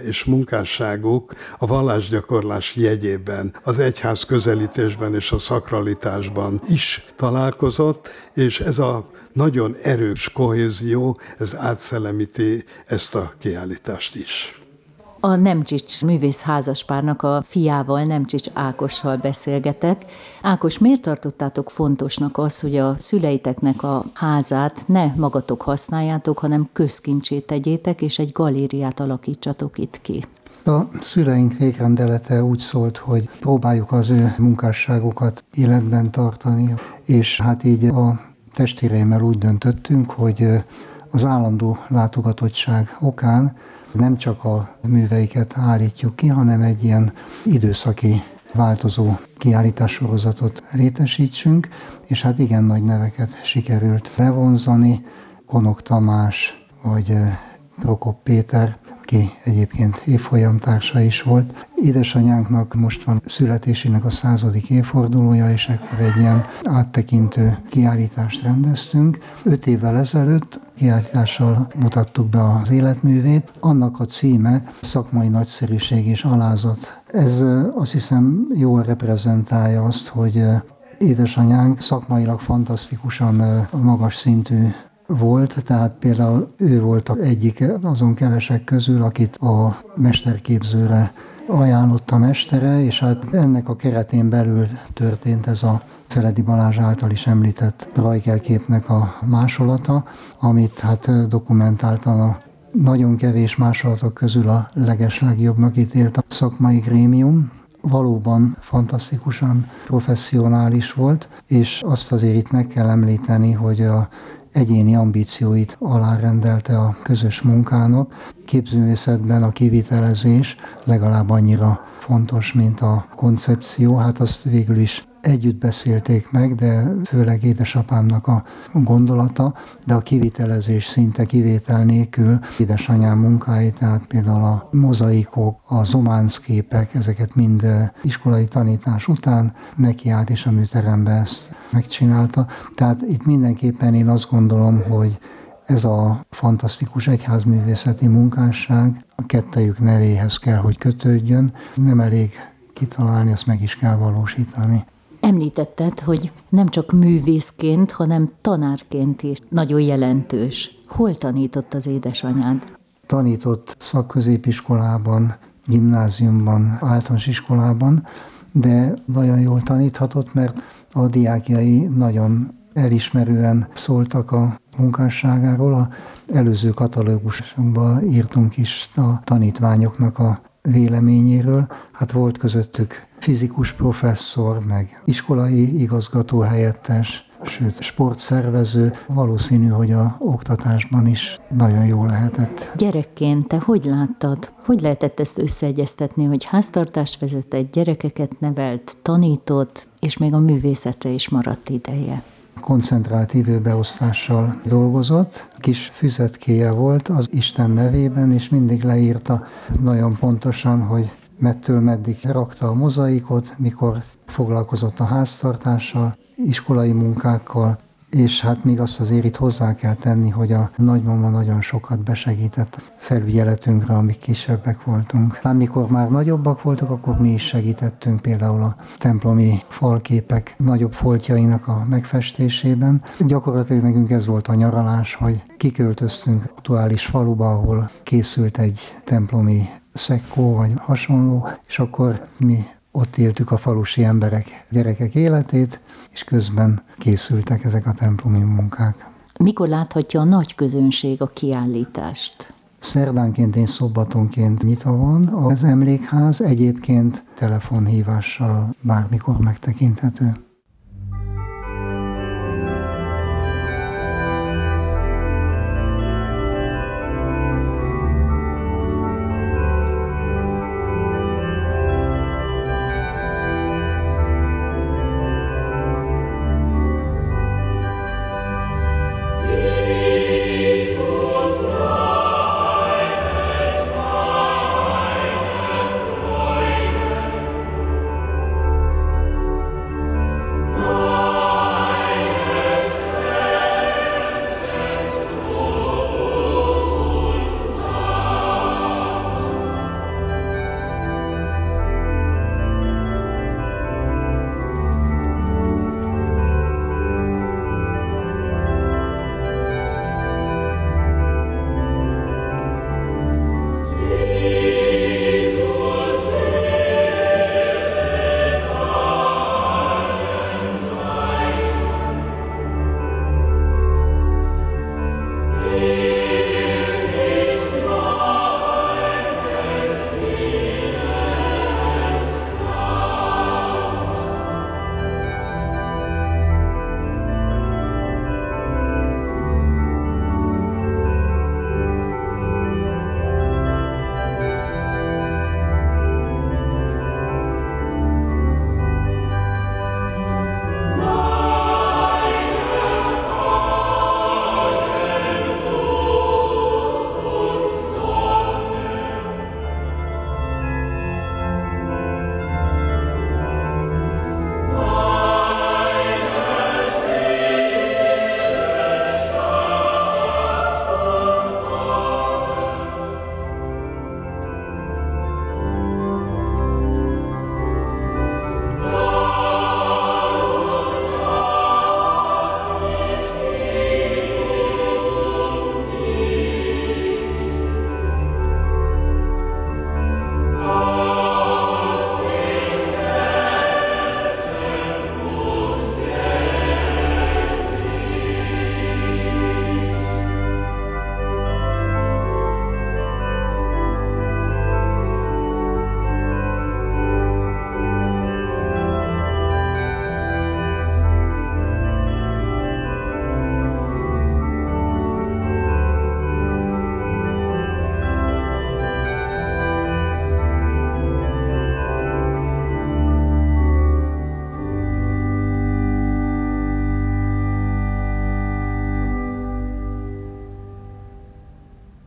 és munkásságuk a vallásgyakorlás jegyében, az egyház közelítésben és a szakralitásban is találkozott, és ez a nagyon erős kohézió, ez átszellemíti ezt a kiállítást is. A Nemcsics művész házaspárnak a fiával, Nemcsics Ákossal beszélgetek. Ákos, miért tartottátok fontosnak azt, hogy a szüleiteknek a házát ne magatok használjátok, hanem közkincsét tegyétek, és egy galériát alakítsatok itt ki? A szüleink végrendelete úgy szólt, hogy próbáljuk az ő munkásságokat életben tartani, és hát így a testvéreimmel úgy döntöttünk, hogy az állandó látogatottság okán nem csak a műveiket állítjuk ki, hanem egy ilyen időszaki változó kiállítássorozatot létesítsünk, és hát igen nagy neveket sikerült bevonzani, Konok Tamás vagy Prokop Péter, aki egyébként évfolyamtársa is volt. Édesanyánknak most van születésének a 100. évfordulója, és ekkor egy ilyen áttekintő kiállítást rendeztünk. 5 évvel ezelőtt kiállítással mutattuk be az életművét. Annak a címe Szakmai nagyszerűség és alázat. Ez azt hiszem jól reprezentálja azt, hogy édesanyánk szakmailag fantasztikusan magas szintű volt, tehát például ő volt egyik azon kevesek közül, akit a mesterképzőre ajánlott a mestere, és hát ennek a keretén belül történt ez a Feledi Balázs által is említett Brajker képnek a másolata, amit hát dokumentáltan a nagyon kevés másolatok közül a legeslegjobbnak ítélt a szakmai grémium. Valóban fantasztikusan professzionális volt, és azt azért itt meg kell említeni, hogy a egyéni ambícióit alárendelte a közös munkának. Képzőművészetben a kivitelezés legalább annyira fontos, mint a koncepció. Hát azt végül is együtt beszélték meg, de főleg édesapámnak a gondolata, de a kivitelezés szinte kivétel nélkül édesanyám munkái, tehát például a mozaikok, a zománcképek, ezeket mind iskolai tanítás után nekiállt, és a műterembe ezt megcsinálta. Tehát itt mindenképpen én azt gondolom, hogy ez a fantasztikus egyházművészeti munkásság a kettejük nevéhez kell, hogy kötődjön. Nem elég kitalálni, ezt meg is kell valósítani. Említetted, hogy nem csak művészként, hanem tanárként is nagyon jelentős. Hol tanított az édesanyád? Tanított szakközépiskolában, gimnáziumban, általános iskolában, de nagyon jól taníthatott, mert a diákjai nagyon elismerően szóltak a munkásságáról. Az előző katalógusokban írtunk is a tanítványoknak a véleményéről. Hát volt közöttük fizikus professzor, meg iskolai igazgató helyettes, sőt sportszervező. Valószínű, hogy az oktatásban is nagyon jó lehetett. Gyerekként te hogy láttad? Hogy lehetett ezt összeegyeztetni, hogy háztartást vezetett, gyerekeket nevelt, tanított, és még a művészetre is maradt ideje? Koncentrált időbeosztással dolgozott, kis füzetkéje volt az Isten nevében, és mindig leírta nagyon pontosan, hogy mettől meddig rakta a mozaikot, mikor foglalkozott a háztartással, iskolai munkákkal, és hát még azt azért itt hozzá kell tenni, hogy a nagymama nagyon sokat besegített felügyeletünkre, amik kisebbek voltunk. Amikor már nagyobbak voltak, akkor mi is segítettünk például a templomi falképek nagyobb foltjainak a megfestésében. Gyakorlatilag nekünk ez volt a nyaralás, hogy kiköltöztünk aktuális faluba, ahol készült egy templomi szekkó vagy hasonló, és akkor mi ott éltük a falusi emberek, gyerekek életét, és közben készültek ezek a templomi munkák. Mikor láthatja a nagy közönség a kiállítást? Szerdánként és szombatonként nyitva van az emlékház, egyébként telefonhívással bármikor megtekinthető.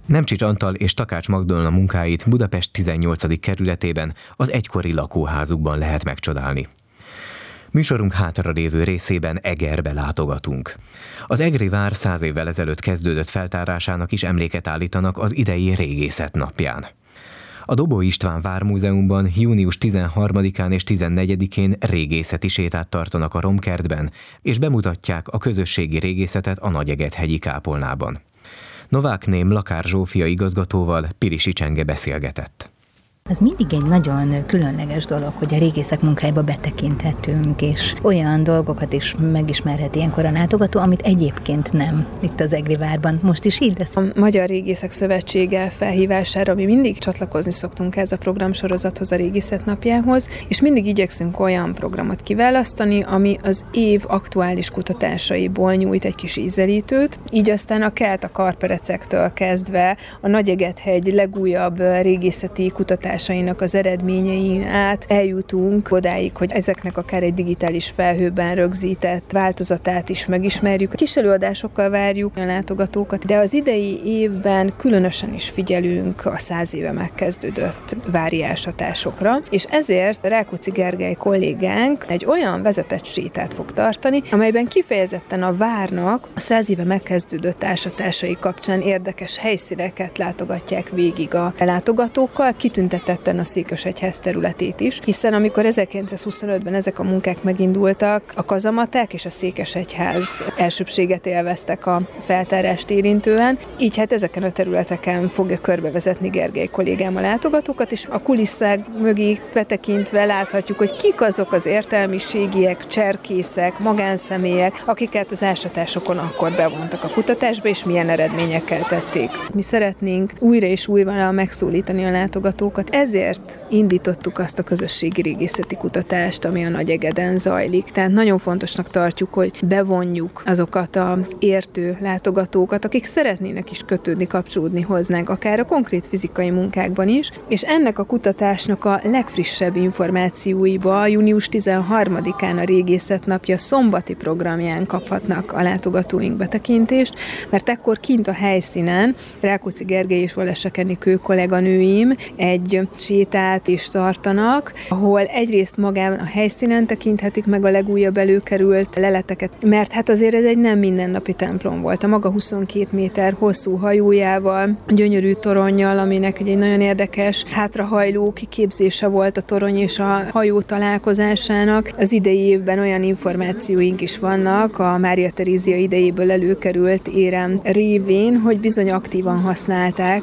Nemcsics Antal és Takács Magdolna munkáit Budapest 18. kerületében, az egykori lakóházukban lehet megcsodálni. Műsorunk hátralévő részében Egerbe látogatunk. Az egri vár 100 évvel ezelőtt kezdődött feltárásának is emléket állítanak az idei régészet napján. A Dobó István Vármúzeumban június 13-án és 14-én régészeti sétát tartanak a Romkertben, és bemutatják a közösségi régészetet a Nagyegethegyi kápolnában. Novák Ném Lakár Zsófia igazgatóval Pirisi Csenge beszélgetett. Az mindig egy nagyon különleges dolog, hogy a régészek munkájába betekinthetünk, és olyan dolgokat is megismerhet ilyenkor a látogató, amit egyébként nem itt az Egri várban. Most is így lesz. A Magyar Régészek Szövetsége felhívására mi mindig csatlakozni szoktunk ez a programsorozathoz, a Régészet napjához, és mindig igyekszünk olyan programot kiválasztani, ami az év aktuális kutatásaiból nyújt egy kis ízelítőt, így aztán a kelt a karperecektől kezdve a Nagyegethegy legújabb régészeti kutatásainak az eredményein át eljutunk odáig, hogy ezeknek akár egy digitális felhőben rögzített változatát is megismerjük. Kis előadásokkal várjuk a látogatókat, de az idei évben különösen is figyelünk a 100 éve megkezdődött vári ásatásokra, és ezért Rákóczi Gergely kollégánk egy olyan vezetett sétát fog tartani, amelyben kifejezetten a várnak a 100 éve megkezdődött ásatásai kapcsán érdekes helyszíneket látogatják végig a látogatókkal, kitüntetetten a Székesegyház területét is, hiszen amikor 1925-ben ezek a munkák megindultak, a kazamaták és a Székesegyház elsőbbséget élveztek a feltárást érintően, így hát ezeken a területeken fogja körbevezetni Gergely kollégám a látogatókat, és a kulisszák mögé betekintve láthatjuk, hogy kik azok az értelmiségiek, cserkészek, magánszemélyek, akiket az ásatásokon akkor bevontak a kutatásba, és milyen eredményekkel tették. Mi szeretnénk újra és újra megszólítani a látogatókat. Ezért indítottuk azt a közösségi régészeti kutatást, ami a Nagyegeden zajlik. Tehát nagyon fontosnak tartjuk, hogy bevonjuk azokat az értő látogatókat, akik szeretnének is kötődni, kapcsolódni hozzánk, akár a konkrét fizikai munkákban is, és ennek a kutatásnak a legfrissebb információiba június 13-án a Régészet napja szombati programján kaphatnak a látogatóink betekintést, mert ekkor kint a helyszínen Rákóczi Gergely és Valesa Kenikő kolléganőim egy sétát is tartanak, ahol egyrészt magában a helyszínen tekinthetik meg a legújabb előkerült leleteket, mert hát azért ez egy nem mindennapi templom volt. A maga 22 méter hosszú hajójával, gyönyörű toronnyal, aminek egy nagyon érdekes hátrahajló kiképzése volt a torony és a hajó találkozásának. Az idei évben olyan információink is vannak a Mária Terézia idejéből előkerült érem révén, hogy bizony aktívan használták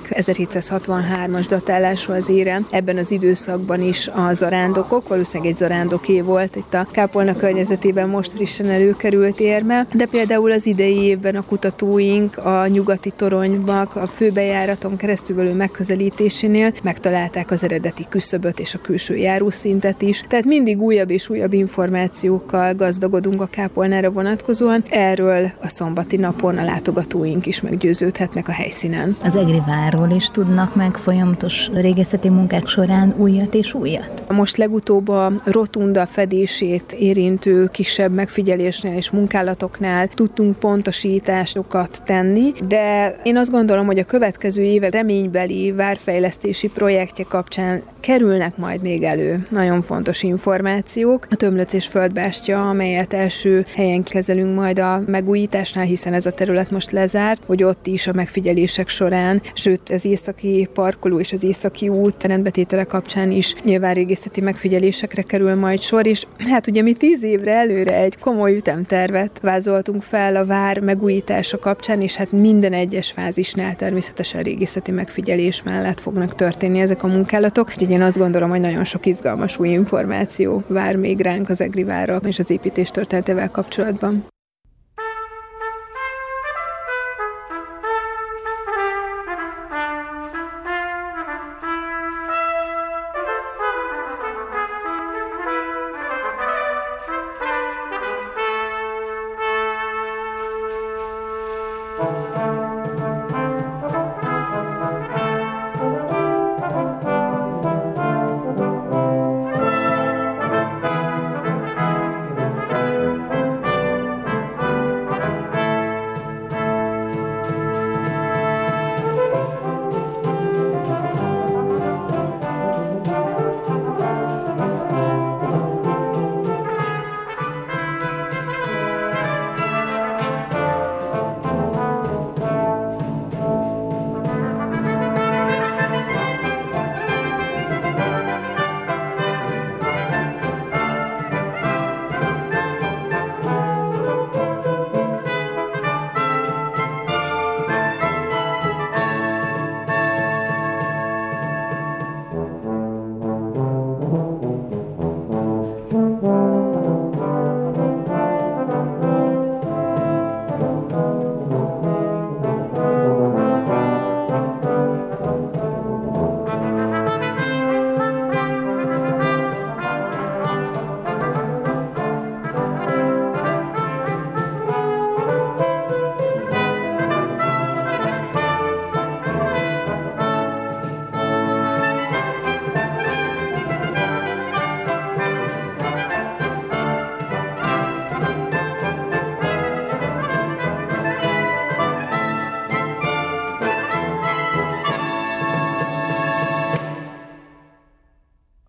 1763-as datálású az érem. Ebben az időszakban is a zarándokok, valószínűleg egy zarándoké volt itt a kápolna környezetében most frissen előkerült érme, de például az idei évben a kutatóink a nyugati toronyban, a főbejáraton keresztülvelő megközelítésénél megtalálták az eredeti küszöböt és a külső járószintet is. Tehát mindig újabb és újabb információkkal gazdagodunk a kápolnára vonatkozóan. Erről a szombati napon a látogatóink is meggyőződhetnek a helyszínen. Az Egri várról is tudnak meg folyamatos régészeti munkák során újat és újat? Most legutóbb a rotunda fedését érintő kisebb megfigyelésnél és munkálatoknál tudtunk pontosításokat tenni, de én azt gondolom, hogy a következő évek reménybeli várfejlesztési projektje kapcsán kerülnek majd még elő nagyon fontos információk. A Tömlöc és Földbástya, amelyet első helyen kezelünk majd a megújításnál, hiszen ez a terület most lezárt, hogy ott is a megfigyelések során, sőt az északi parkoló és az északi út rendbetétele kapcsán is nyilván régészeti megfigyelésekre kerül majd sor, és hát ugye mi 10 évre előre egy komoly ütemtervet vázoltunk fel a vár megújítása kapcsán, és hát minden egyes fázisnál természetesen régészeti megfigyelés mellett fognak történni ezek a munkálatok. Úgyhogy én azt gondolom, hogy nagyon sok izgalmas új információ vár még ránk az Egri várra és az építés történetével kapcsolatban.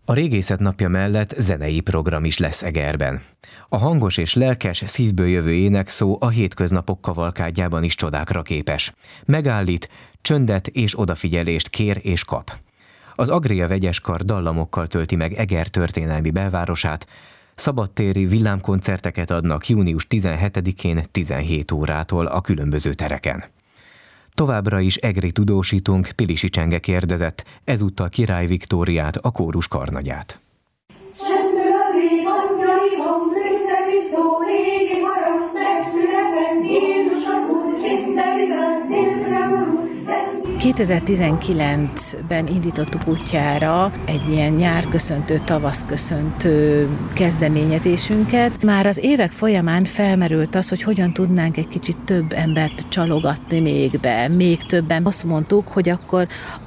A Régészet napja mellett zenei program is lesz Egerben. A hangos és lelkes, szívből jövő énekszó a hétköznapok kavalkádjában is csodákra képes. Megállít, csöndet és odafigyelést kér és kap. Az Agria Vegyeskar dallamokkal tölti meg Eger történelmi belvárosát, szabadtéri villámkoncerteket adnak június 17-én 17 órától a különböző tereken. Továbbra is egri tudósítunk, Pilisi Csenge kérdezett, ezúttal Király Viktóriát, a kórus karnagyát. Csendben az ég, angyali hang, ünnepi szó, égi harang, megszületett Jézus az Úr, minden igaz, széltre borul, 2019-ben indítottuk útjára egy ilyen nyárköszöntő, tavaszköszöntő kezdeményezésünket. Már az évek folyamán felmerült az, hogy hogyan tudnánk egy kicsit több embert csalogatni még be, még többen. Azt mondtuk, hogy akkor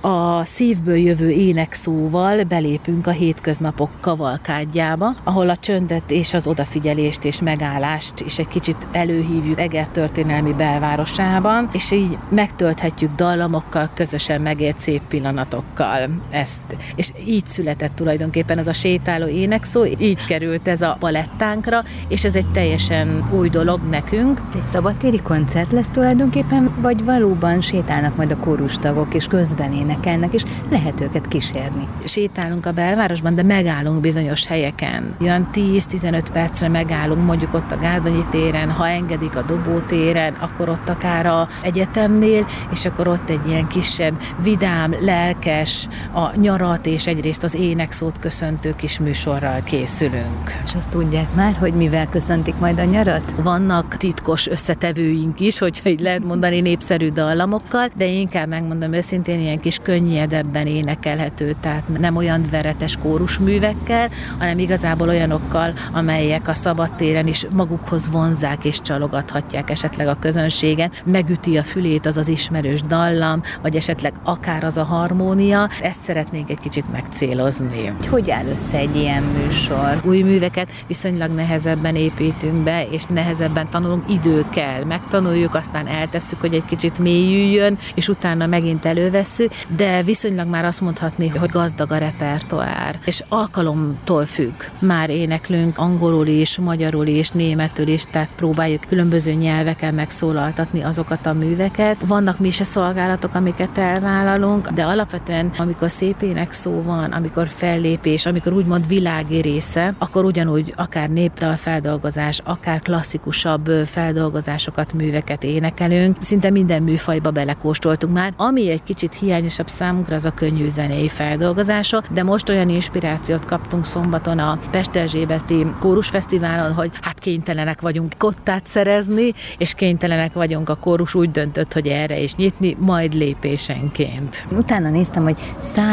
a szívből jövő énekszóval belépünk a hétköznapok kavalkádjába, ahol a csöndet és az odafigyelést és megállást is egy kicsit előhívjuk Eger történelmi belvárosában, és így megtölthetjük dallamokkal, közösen megélt szép pillanatokkal ezt. És így született tulajdonképpen ez a sétáló énekszó, így került ez a palettánkra, és ez egy teljesen új dolog nekünk. Egy szabadtéri koncert lesz tulajdonképpen, vagy valóban sétálnak majd a kórustagok, és közben énekelnek, és lehet őket kísérni? Sétálunk a belvárosban, de megállunk bizonyos helyeken. Olyan 10-15 percre megállunk, mondjuk ott a Gárdonyi téren, ha engedik a Dobó téren, akkor ott akár a egyetemnél, és akkor ott egy ilyen kisebb, vidám, lelkes, a nyarat és egyrészt az énekszót köszöntő kis műsorral készülünk. És azt tudják már, hogy mivel köszöntik majd a nyarat? Vannak titkos összetevőink is, hogyha így lehet mondani, népszerű dallamokkal, de inkább megmondom őszintén, ilyen kis könnyedebben énekelhető, tehát nem olyan veretes kórusművekkel, hanem igazából olyanokkal, amelyek a szabadtéren is magukhoz vonzzák és csalogathatják esetleg a közönséget. Megüti a fülét az az ismerős dallam, vagy esetleg akár az a harmónia. Ezt szeretnénk egy kicsit megcélozni. Hogy áll össze egy ilyen műsor? Új műveket viszonylag nehezebben építünk be, és nehezebben tanulunk, idő kell. Megtanuljuk, aztán eltesszük, hogy egy kicsit mélyüljön, és utána megint elővesszük, de viszonylag már azt mondhatni, hogy gazdag a repertoár, és alkalomtól függ. Már éneklünk angolul is, magyarul is, németül is, tehát próbáljuk különböző nyelveken megszólaltatni azokat a műveket. Vannak mise szolgálatok, amiket elvállalunk, de alapvetően, amikor szép énekszó van, amikor fellépés, amikor úgymond világi része, akkor ugyanúgy akár népdalfeldolgozás, akár klasszikusabb feldolgozásokat, műveket énekelünk. Szinte minden műfajba belekóstoltunk már. Ami egy kicsit hiányosabb számunkra, az a könnyű zenei feldolgozása, de most olyan inspirációt kaptunk szombaton a Pesterzsébeti Kórusfesztiválon, hogy hát kénytelenek vagyunk kottát szerezni, és kénytelenek vagyunk, a kórus úgy döntött, hogy erre is nyitni, majd lépésenként. Utána néztem, hogy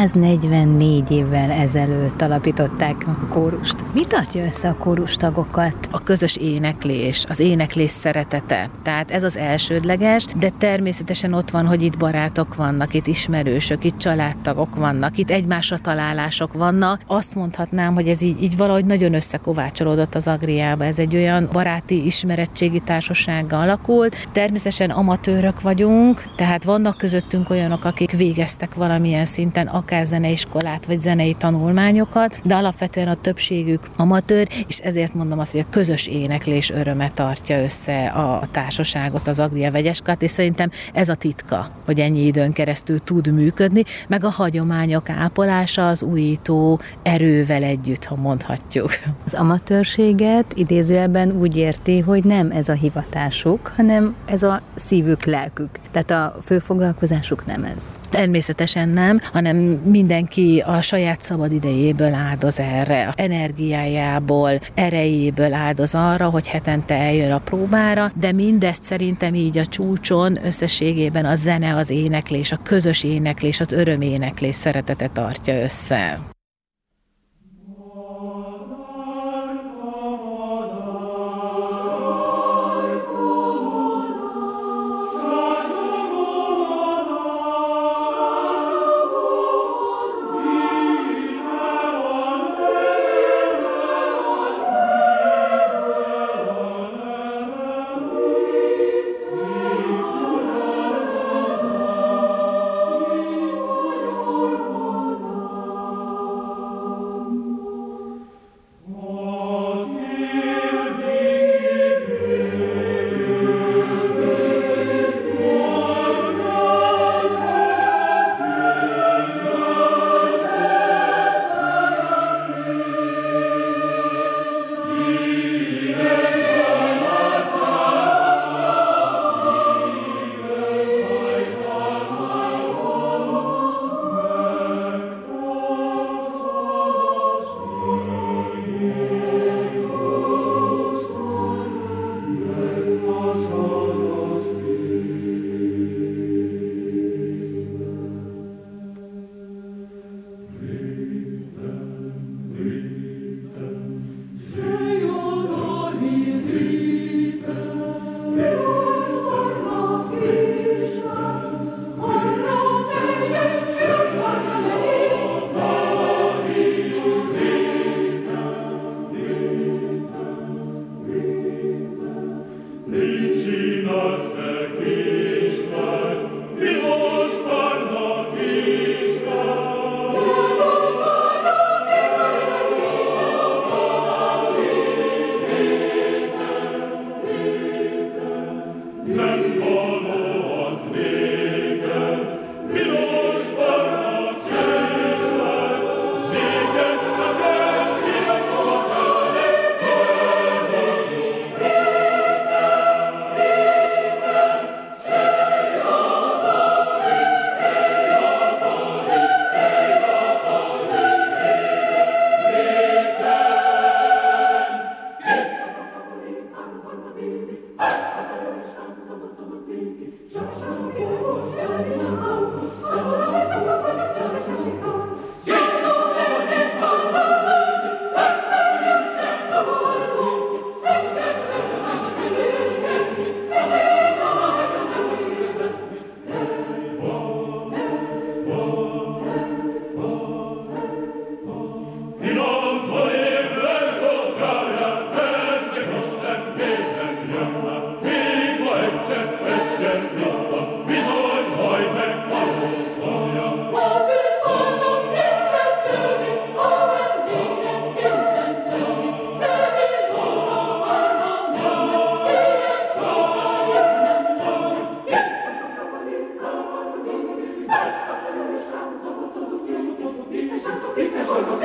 144 évvel ezelőtt alapították a kórust. Mi tartja össze a kórustagokat? A közös éneklés, az éneklés szeretete. Tehát ez az elsődleges, de természetesen ott van, hogy itt barátok vannak, itt ismerősök, itt családtagok vannak, itt egymásra találások vannak. Azt mondhatnám, hogy ez így valahogy nagyon összekovácsolódott az Agriába. Ez egy olyan baráti, ismeretségi társasággal alakult. Természetesen amatőrök vagyunk, tehát vannak közöttünk olyanok, akik végeztek valamilyen szinten akár zeneiskolát vagy zenei tanulmányokat, de alapvetően a többségük amatőr, és ezért mondom azt, hogy a közös éneklés öröme tartja össze a társaságot, az Agria Vegyeskart, és szerintem ez a titka, hogy ennyi időn keresztül tud működni, meg a hagyományok ápolása az újító erővel együtt, ha mondhatjuk. Az amatőrséget idézőjelben úgy érti, hogy nem ez a hivatásuk, hanem ez a szívük, lelkük. Tehát a fő foglalkozásuk nem ez. Természetesen nem, hanem mindenki a saját szabad idejéből áldoz erre, energiájából, erejéből áldoz arra, hogy hetente eljön a próbára, de mindezt szerintem így a csúcson összességében a zene, az éneklés, a közös éneklés, az öröméneklés szeretete tartja össze.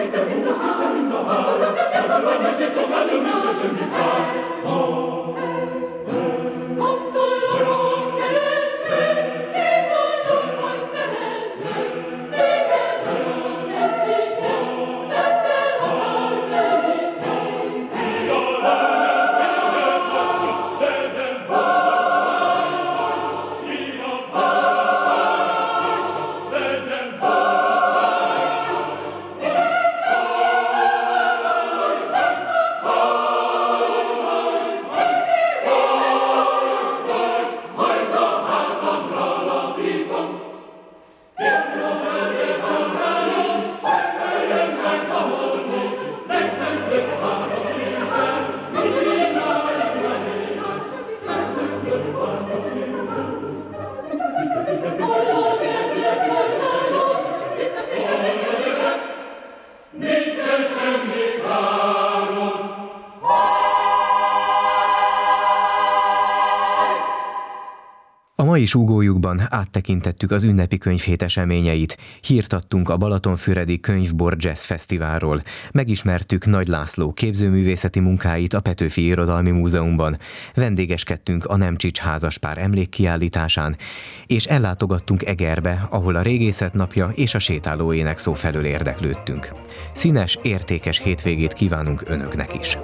A mai súgójukban áttekintettük az ünnepi könyvhét eseményeit, hírt adtunk a Balatonfüredi Könyvbor Jazz Fesztiválról, megismertük Nagy László képzőművészeti munkáit a Petőfi Irodalmi Múzeumban, vendégeskedtünk a Nemcsics házaspár emlékkiállításán, és ellátogattunk Egerbe, ahol a Régészet Napja és a sétáló énekszó felől érdeklődtünk. Színes, értékes hétvégét kívánunk önöknek is!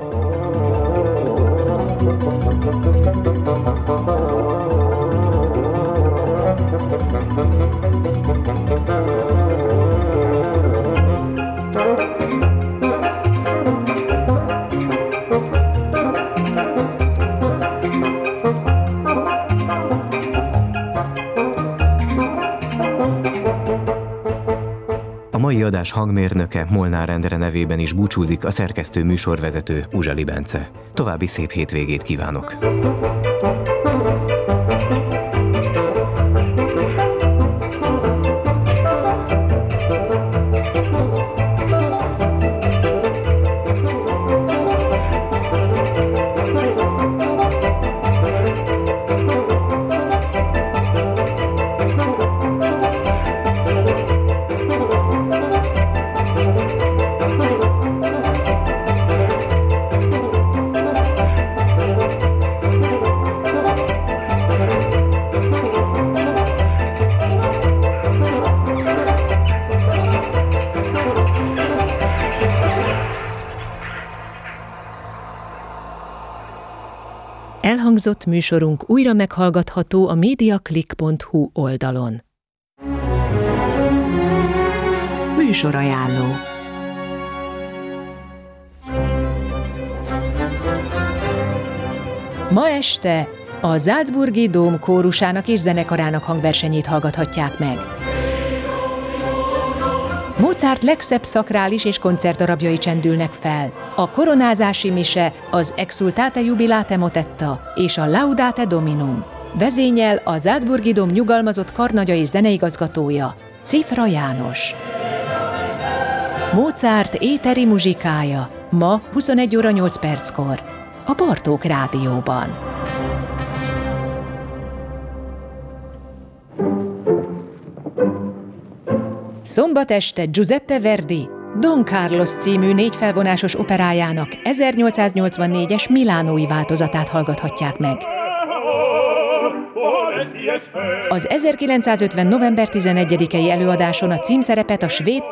A mai adás hangmérnöke Molnár Endre nevében is búcsúzik a szerkesztő műsorvezető Uzsali Bence. További szép hétvégét kívánok! Elhangzott műsorunk újra meghallgatható a mediaclick.hu oldalon. Műsorajánló. Ma este a Salzburgi Dóm kórusának és zenekarának hangversenyét hallgathatják meg. Mozart legszebb szakrális és koncertdarabjai csendülnek fel. A koronázási mise, az Exultate Jubilate Motetta és a Laudate Dominum. Vezényel a Salzburgi Dóm nyugalmazott karnagya és zeneigazgatója, Cifra János. Mozart éteri muzsikája ma 21 óra 8 perckor a Bartók Rádióban. Szombat este Giuseppe Verdi Don Carlos című 4 felvonásos operájának 1884-es milánói változatát hallgathatják meg. Az 1950. november 11-i előadáson a címszerepet a svéd